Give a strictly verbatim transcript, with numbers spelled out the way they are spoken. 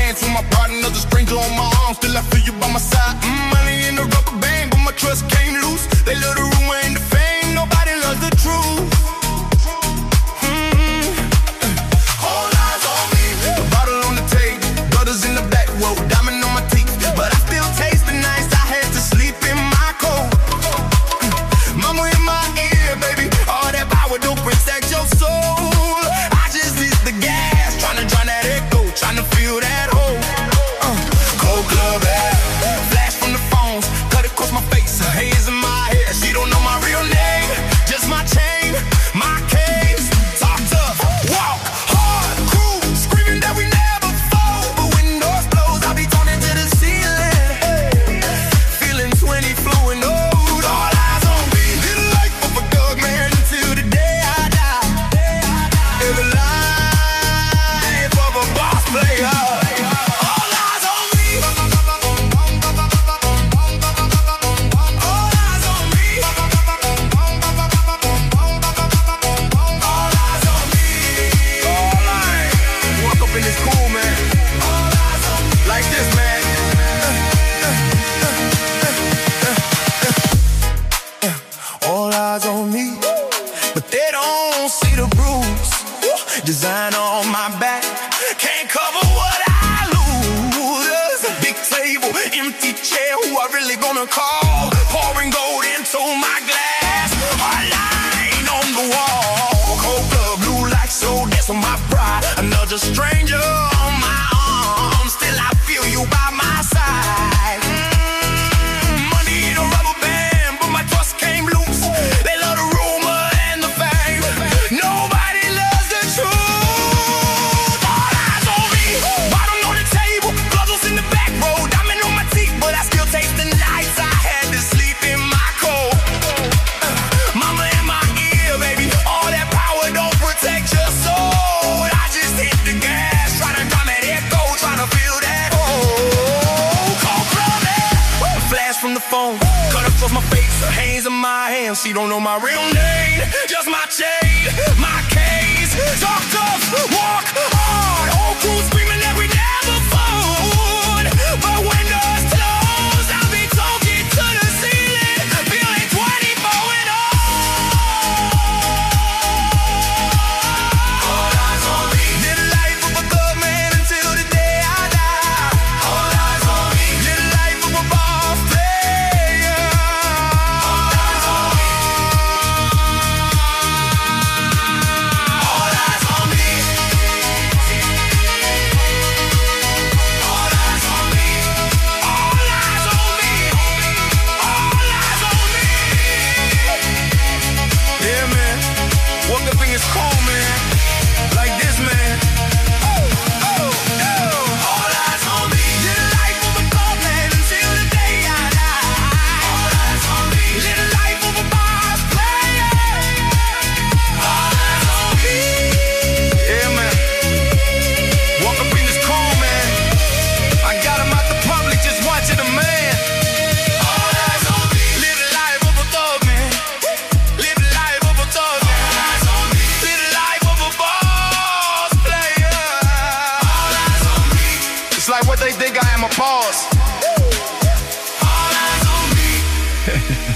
dance with my pride, another stranger on my arm. Still I feel you by my side. Mm, money in the rubber band, but my trust came loose. They love the rumor and the fame, nobody loves the truth. Mm-hmm. All eyes on me, a bottle on the table, brothers in the back row, diamond on my teeth, but I still taste the nights I had to sleep in my coat. Mama in my ear, baby, all that power don't protect your soul. I just hit the gas, tryna drown that echo, tryna feel that hole. Uh, cold club air, flash from the phones, cut it across my face, her haze in my hair. She don't know my real name, just my chain, my case. Talk tough, walk hard, crew, screaming that we never fall. But when the doors close, I'll be turning to the ceiling, feeling twenty flowing old. All eyes on me, live life of a thug man until the day I die. Live a life of a boss player. All eyes on me. All eyes on me. All eyes on me. All eyes. Walk up in this cool, man. All eyes on me. Like this, man. All eyes on me, but they don't see the bruise. Design on my back can't cover what I lose. Big table, empty chair, who I really gonna call? Pouring gold into my glass, a line on the wall. Cold blood, blue light, so that's on my pride. Another stranger on my arm, still I feel you by my side. Mm, money in a rubber band, but my trust came loose. They love the rumor and the fame, nobody loves the truth. All eyes on me, bottom on the table, puzzles in the back row, diamond on my teeth, but I still taste the nights I had to sleep in my coat. Uh, mama in my ear, baby, all that power don't protect your soul. I just hit the gas, tryna drum that echo, tryna feel that hole. Cold club air, flash from the phone, cut across my face, her hands in my hands. She don't know my real name, just my chain, my case. Talk tough, walk hard, old crew screaming that we never fold. But when doors close, I'll be talking to the ceiling, feeling twenty-four and old. All eyes on me, live the life of a thug man until the day I die. All eyes on me, live the life of a boss player. All eyes on me. All eyes on me. All eyes on me. All eyes on me. All eyes on me. Yeah, man. Woke up in his cold, man. Like this, man. Oh, oh, oh. All eyes on me. Live the life of a thug man until the day I die. All eyes on me. Live the life of a boss player. All eyes on me. Yeah, man. Walk up in this cool, man. I got him out the public, just watching the man. All eyes on me. Live the life of a thug, man. Live the life of a thug, man. All eyes on me. Live the life of a boss player. All eyes on me. It's like what they think I am, a boss. All eyes on me.